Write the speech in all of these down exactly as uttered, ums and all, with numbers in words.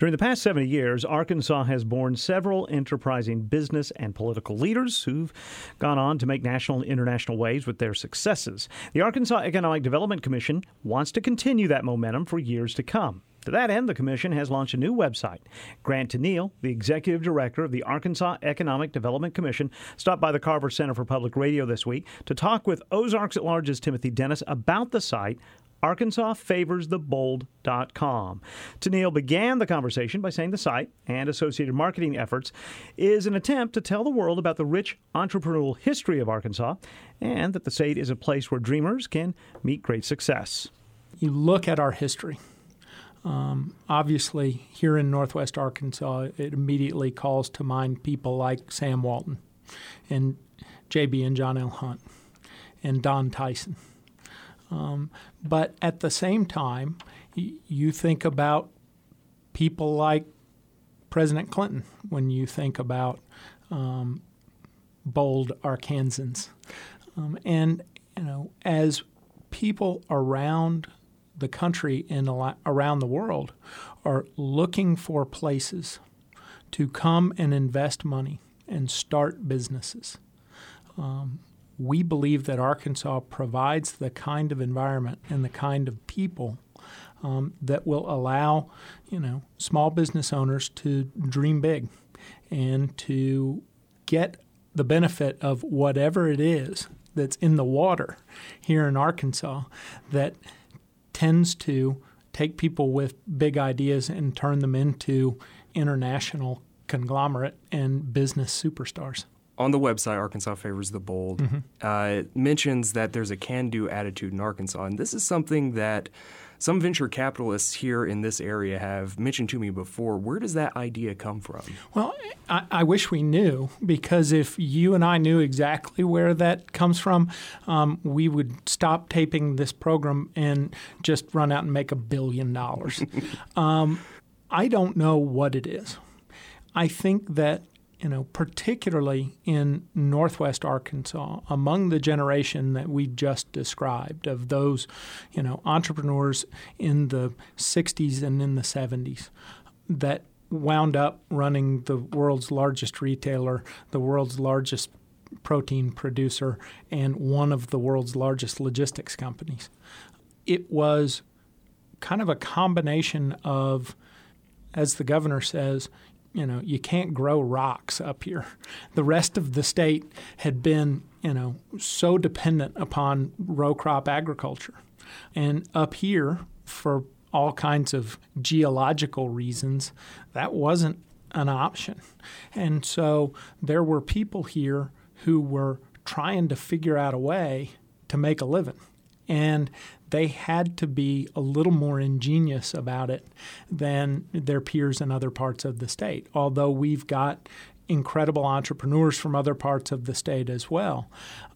During the past seventy years, Arkansas has borne several enterprising business and political leaders who've gone on to make national and international waves with their successes. The Arkansas Economic Development Commission wants to continue that momentum for years to come. To that end, the Commission has launched a new website. Grant Tennille, the Executive Director of the Arkansas Economic Development Commission, stopped by the Carver Center for Public Radio this week to talk with Ozarks at Large's Timothy Dennis about the site, Arkansas Favors the Bold dot com. Tennille began the conversation by saying the site and associated marketing efforts is an attempt to tell the world about the rich entrepreneurial history of Arkansas and that the state is a place where dreamers can meet great success. You look at our history. Um, obviously, here in Northwest Arkansas, it immediately calls to mind people like Sam Walton and J B and John L. Hunt and Don Tyson. Um, but at the same time, y- you think about people like President Clinton when you think about um, bold Arkansans. Um, and, you know, as people around the country and around the world are looking for places to come and invest money and start businesses. Um, we believe that Arkansas provides the kind of environment and the kind of people um, that will allow, you know, small business owners to dream big and to get the benefit of whatever it is that's in the water here in Arkansas that tends to take people with big ideas and turn them into international conglomerate and business superstars. On the website, Arkansas Favors the Bold, mm-hmm. uh, it mentions that there's a can-do attitude in Arkansas. And this is something that some venture capitalists here in this area have mentioned to me before. Where does that idea come from? Well, I, I wish we knew, because if you and I knew exactly where that comes from, um, we would stop taping this program and just run out and make a billion dollars. um, I don't know what it is. I think that, you know, particularly in Northwest Arkansas, among the generation that we just described of those, you know, entrepreneurs in the sixties and in the seventies that wound up running the world's largest retailer, the world's largest protein producer, and one of the world's largest logistics companies. It was kind of a combination of, as the governor says, you know, you can't grow rocks up here. The rest of the state had been, you know, so dependent upon row crop agriculture. And up here, for all kinds of geological reasons, that wasn't an option. And so there were people here who were trying to figure out a way to make a living. And they had to be a little more ingenious about it than their peers in other parts of the state, although we've got incredible entrepreneurs from other parts of the state as well.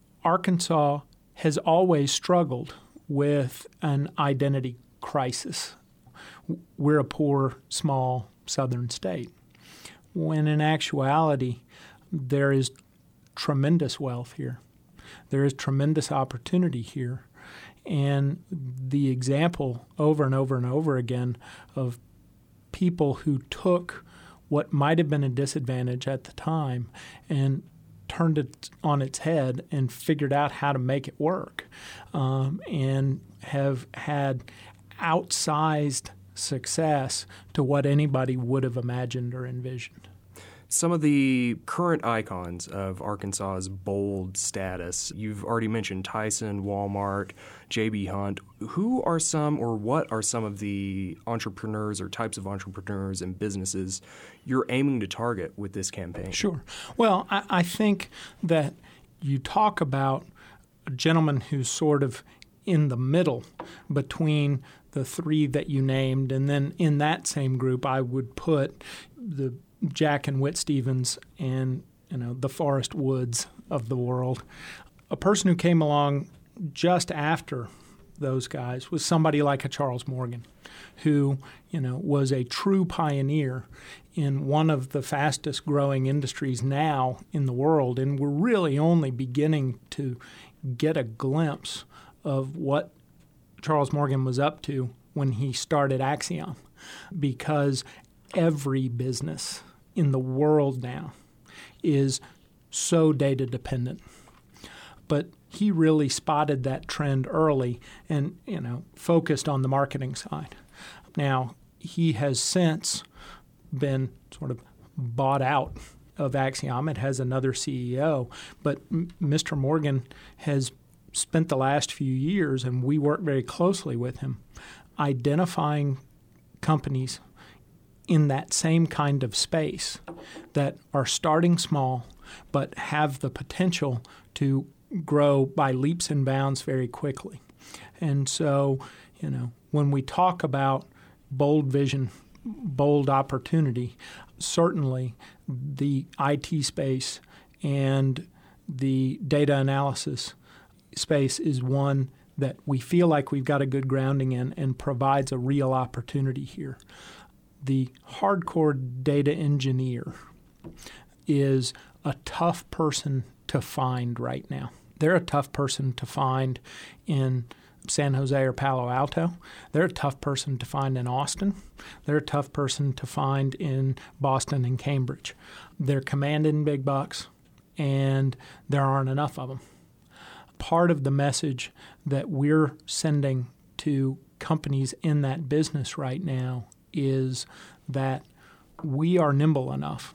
Arkansas has always struggled with an identity crisis. We're a poor, small southern state, when in actuality there is tremendous wealth here. There is tremendous opportunity here. And the example over and over and over again of people who took what might have been a disadvantage at the time and turned it on its head and figured out how to make it work um, and have had outsized success to what anybody would have imagined or envisioned. Some of the current icons of Arkansas's bold status, you've already mentioned Tyson, Walmart, J B. Hunt. Who are some or what are some of the entrepreneurs or types of entrepreneurs and businesses you're aiming to target with this campaign? Sure. Well, I, I think that you talk about a gentleman who's sort of in the middle between the three that you named, and then in that same group I would put the Jack and Whit Stevens and, you know, the Forrest Woods of the world. A person who came along just after those guys was somebody like a Charles Morgan, who, you know, was a true pioneer in one of the fastest growing industries now in the world. And we're really only beginning to get a glimpse of what Charles Morgan was up to when he started Axiom, because every business in the world now is so data dependent. But he really spotted that trend early and, you know, focused on the marketing side. Now, he has since been sort of bought out of Axiom. It has another C E O. But Mister Morgan has spent the last few years, and we work very closely with him, identifying companies in that same kind of space that are starting small but have the potential to grow by leaps and bounds very quickly. And so, you know, when we talk about bold vision, bold opportunity, certainly the I T space and the data analysis space is one that we feel like we've got a good grounding in and provides a real opportunity here. The hardcore data engineer is a tough person to find right now. They're a tough person to find in San Jose or Palo Alto. They're a tough person to find in Austin. They're a tough person to find in Boston and Cambridge. They're commanding big bucks, and there aren't enough of them. Part of the message that we're sending to companies in that business right now is that we are nimble enough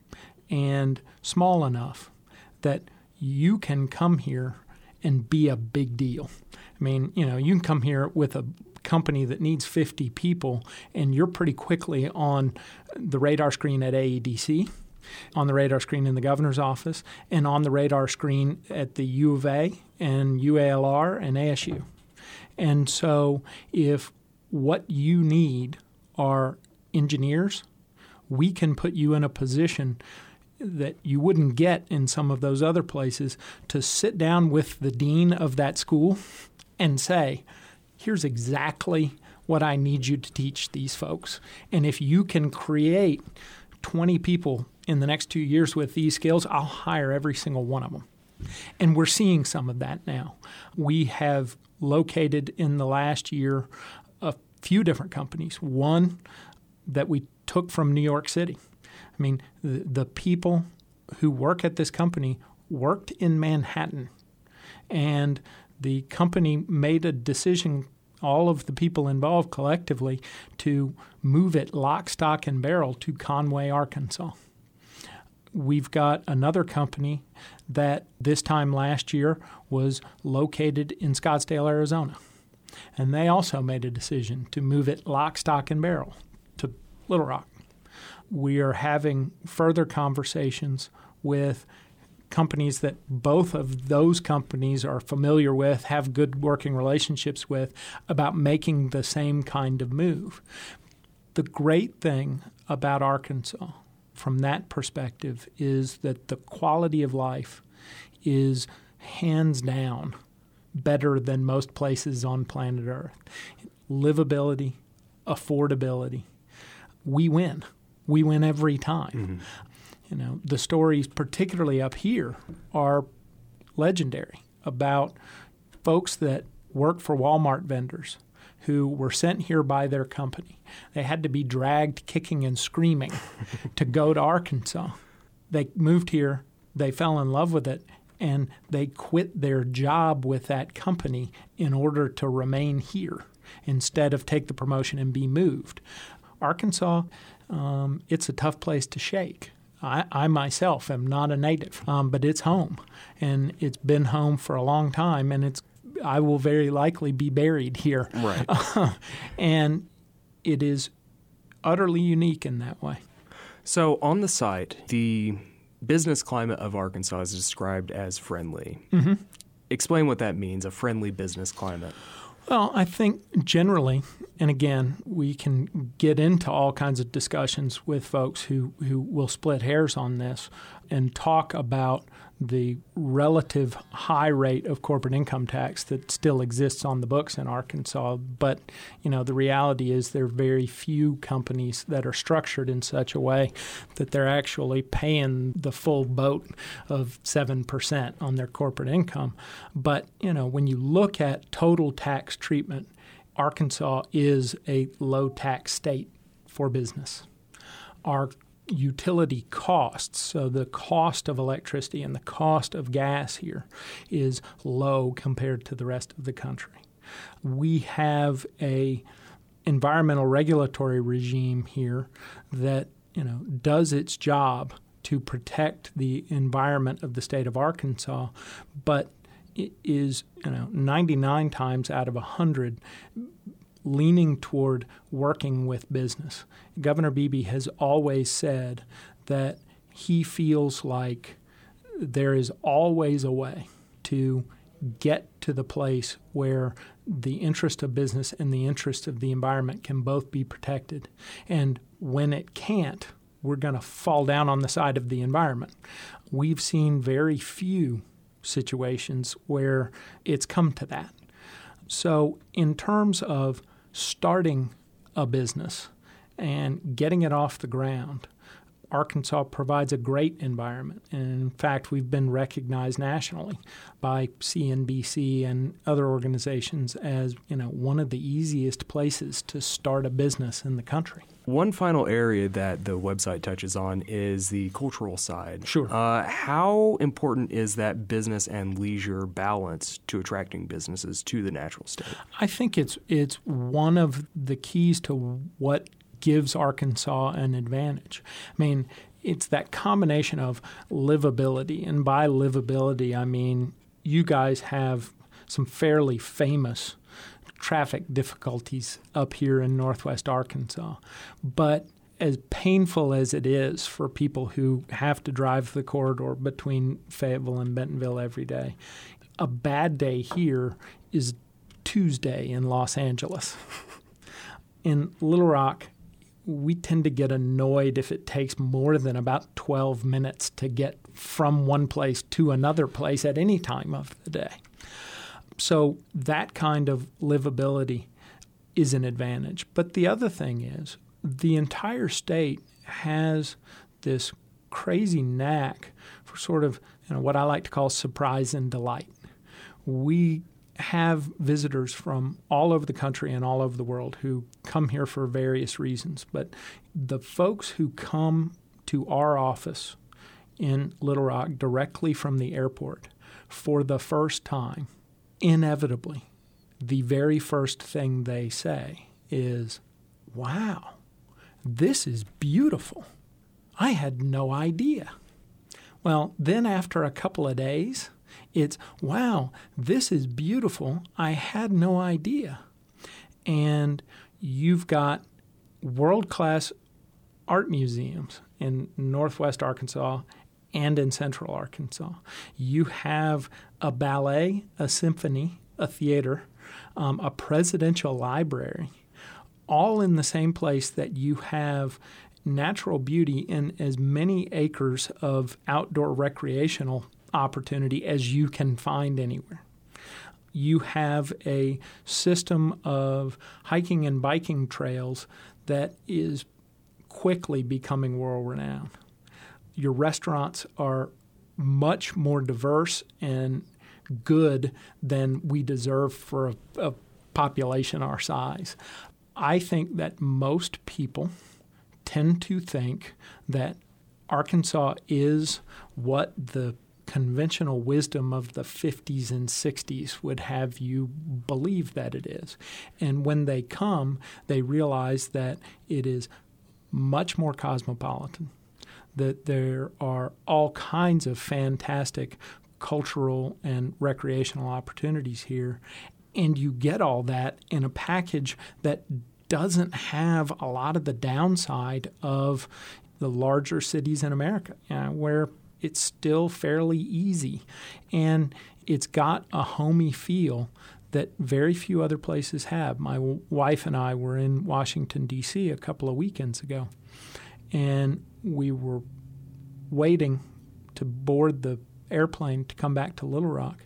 and small enough that you can come here and be a big deal. I mean, you know, you can come here with a company that needs fifty people, and you're pretty quickly on the radar screen at A E D C, on the radar screen in the governor's office, and on the radar screen at the U of A and U A L R and A S U. And so if what you need are engineers, we can put you in a position that you wouldn't get in some of those other places to sit down with the dean of that school and say, here's exactly what I need you to teach these folks. And if you can create twenty people in the next two years with these skills, I'll hire every single one of them. And we're seeing some of that now. We have located in the last year a few different companies. One that we took from New York City. I mean, the, the people who work at this company worked in Manhattan, and the company made a decision, all of the people involved collectively, to move it lock, stock, and barrel to Conway, Arkansas. We've got another company that this time last year was located in Scottsdale, Arizona, and they also made a decision to move it lock, stock, and barrel to Little Rock. We are having further conversations with companies that both of those companies are familiar with, have good working relationships with, about making the same kind of move. The great thing about Arkansas from that perspective is that the quality of life is hands down better than most places on planet Earth. Livability, affordability, we win. We win every time. Mm-hmm. You know, the stories, particularly up here, are legendary about folks that work for Walmart vendors who were sent here by their company. They had to be dragged kicking and screaming to go to Arkansas. They moved here, they fell in love with it, and they quit their job with that company in order to remain here instead of take the promotion and be moved. Arkansas, um, it's a tough place to shake. I, I myself am not a native, um, but it's home, and it's been home for a long time, and it's I will very likely be buried here. Right. Uh, and it is utterly unique in that way. So on the site, the business climate of Arkansas is described as friendly. Mm-hmm. Explain what that means, a friendly business climate. Well, I think generally, and again, we can get into all kinds of discussions with folks who, who will split hairs on this and talk about the relative high rate of corporate income tax that still exists on the books in Arkansas. But, you know, the reality is there are very few companies that are structured in such a way that they're actually paying the full boat of seven percent on their corporate income. But, you know, when you look at total tax treatment, Arkansas is a low tax state for business. our utility costs, so the cost of electricity and the cost of gas here is low compared to the rest of the country. We have a environmental regulatory regime here that, you know, does its job to protect the environment of the state of Arkansas, but it is, you know, ninety-nine times out of one hundred leaning toward working with business. Governor Beebe has always said that he feels like there is always a way to get to the place where the interest of business and the interest of the environment can both be protected. And when it can't, we're going to fall down on the side of the environment. We've seen very few situations where it's come to that. So in terms of starting a business and getting it off the ground, Arkansas provides a great environment. And in fact, we've been recognized nationally by C N B C and other organizations as, you know, one of the easiest places to start a business in the country. One final area that the website touches on is the cultural side. Sure. Uh, how important is that business and leisure balance to attracting businesses to the natural state? I think it's it's one of the keys to what gives Arkansas an advantage. I mean, it's that combination of livability, and by livability, I mean you guys have some fairly famous traffic difficulties up here in northwest Arkansas. But as painful as it is for people who have to drive the corridor between Fayetteville and Bentonville every day, a bad day here is Tuesday in Los Angeles. In Little Rock, we tend to get annoyed if it takes more than about twelve minutes to get from one place to another place at any time of the day. So that kind of livability is an advantage. But the other thing is the entire state has this crazy knack for sort of, you know, what I like to call surprise and delight. We have visitors from all over the country and all over the world who come here for various reasons. But the folks who come to our office in Little Rock directly from the airport for the first time, inevitably, the very first thing they say is, wow, this is beautiful. I had no idea. Well, then after a couple of days, it's, wow, this is beautiful. I had no idea. And you've got world-class art museums in northwest Arkansas and in central Arkansas. You have a ballet, a symphony, a theater, um, a presidential library, all in the same place that you have natural beauty in as many acres of outdoor recreational opportunity as you can find anywhere. You have a system of hiking and biking trails that is quickly becoming world-renowned. Your restaurants are much more diverse and good than we deserve for a, a population our size. I think that most people tend to think that Arkansas is what the conventional wisdom of the fifties and sixties would have you believe that it is. And when they come, they realize that it is much more cosmopolitan, that there are all kinds of fantastic cultural and recreational opportunities here, and you get all that in a package that doesn't have a lot of the downside of the larger cities in America, you know, where it's still fairly easy. And it's got a homey feel that very few other places have. My w- wife and I were in Washington, D C a couple of weekends ago, and we were waiting to board the airplane to come back to Little Rock.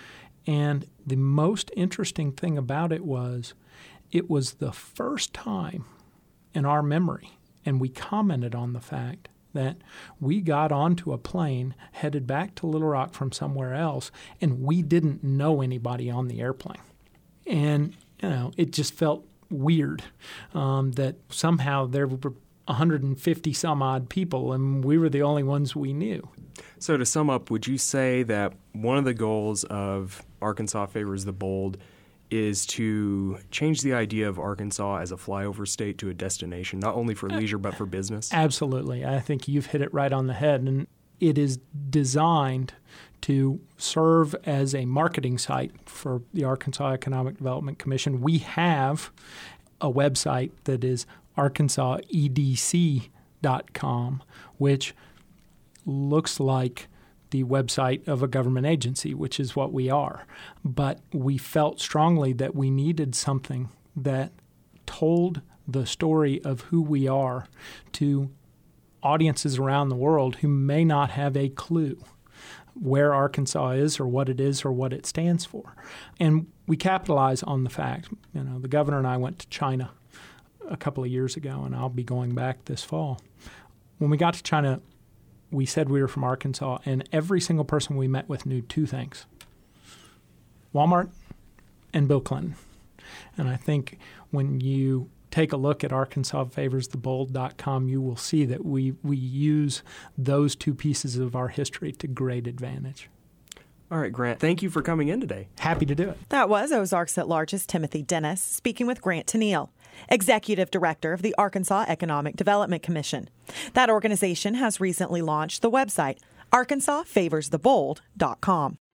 And the most interesting thing about it was it was the first time in our memory, and we commented on the fact that we got onto a plane headed back to Little Rock from somewhere else, and we didn't know anybody on the airplane. And, you know, it just felt weird um, that somehow there were one hundred fifty some odd people, and we were the only ones we knew. So to sum up, would you say that one of the goals of Arkansas Favors the Bold is to change the idea of Arkansas as a flyover state to a destination, not only for leisure but for business? Absolutely. I think you've hit it right on the head. And it is designed to serve as a marketing site for the Arkansas Economic Development Commission. We have a website that is arkansas e d c dot com, which looks like the website of a government agency, which is what we are. But we felt strongly that we needed something that told the story of who we are to audiences around the world who may not have a clue where Arkansas is or what it is or what it stands for. And we capitalize on the fact, you know, the governor and I went to China a couple of years ago, and I'll be going back this fall. When we got to China, we said we were from Arkansas, and every single person we met with knew two things: Walmart and Bill Clinton. And I think when you take a look at arkansas favors the bold dot com, you will see that we, we use those two pieces of our history to great advantage. All right, Grant, thank you for coming in today. Happy to do it. That was Ozarks at Large's Timothy Dennis speaking with Grant Tennille, Executive Director of the Arkansas Economic Development Commission. That organization has recently launched the website arkansas favors the bold dot com.